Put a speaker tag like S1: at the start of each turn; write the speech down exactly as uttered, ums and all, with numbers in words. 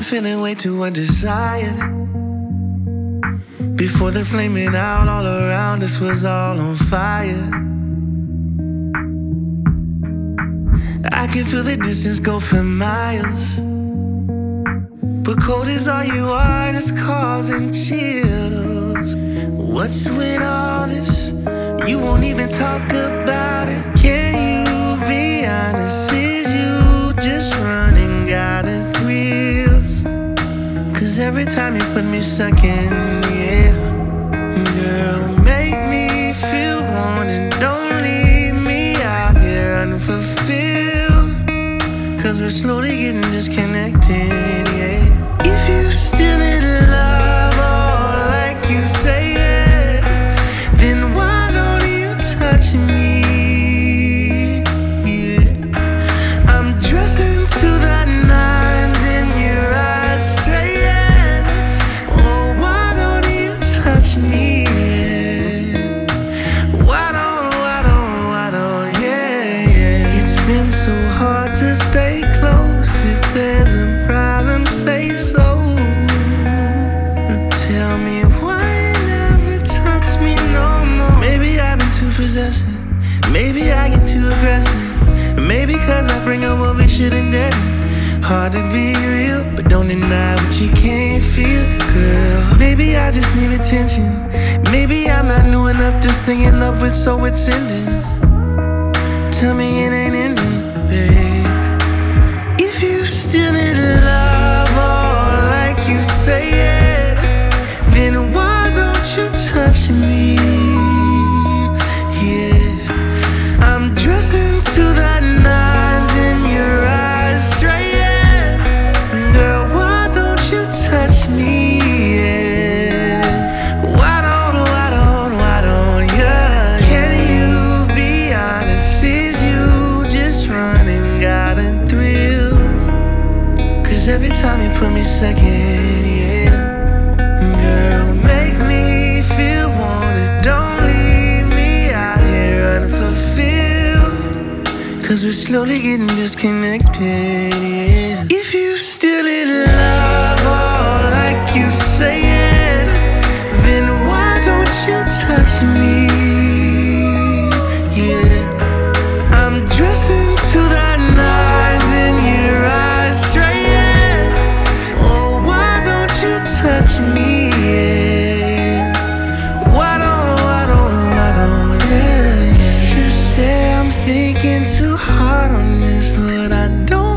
S1: feeling way too undesired. Before the flaming out all around us was all on fire. I can feel the distance go for miles, but cold is all you are, and it's causing chills. What's with all this? You won't even talk about it. Can you be honest? Is you just running out of thrills? Cause every time you put me second, yeah. Girl, make me feel wanted. Don't leave me out here unfulfilled. Cause we're slowly getting disconnected, yeah. If you still in love, oh, like you say, yeah, then why don't you touch me? Yeah. I'm dressing to the nines in your eyes straight, yeah. Oh, why don't you touch me? Yeah. Why don't, why don't, why don't, yeah, yeah. It's been so hard to stay close. If there's a problem, say so. Tell me why you never touch me no more. Maybe I've been too possessive, maybe I get too aggressive, maybe cause I bring up what we shouldn't do. Hard to be real, but don't deny what you can't feel, girl. Maybe I just need attention, maybe I'm not new enough to stay in love with, so it's ending. Tell me it ain't ending, babe. If you still in love, oh, like you say, yeah, then why don't you touch me? Yeah, I'm dressing to the nines in your eyes straight, yeah. Girl, why don't you touch me? Yeah, why don't, why don't, why don't, yeah. Can you be honest? Is you just running out of thrills? Cause every time you put me second, yeah. Girl, make me feel wanted. Don't leave me out here unfulfilled. Cause we're slowly getting disconnected, yeah. If you still in love, oh, like you say, yeah, then why don't you touch me? Yeah, I'm dressing to the nines in your eyes straight, yeah. Oh, why don't you touch me? Yeah, why don't, why don't, why don't, yeah, yeah. You say I'm thinking too hard on this, but I don't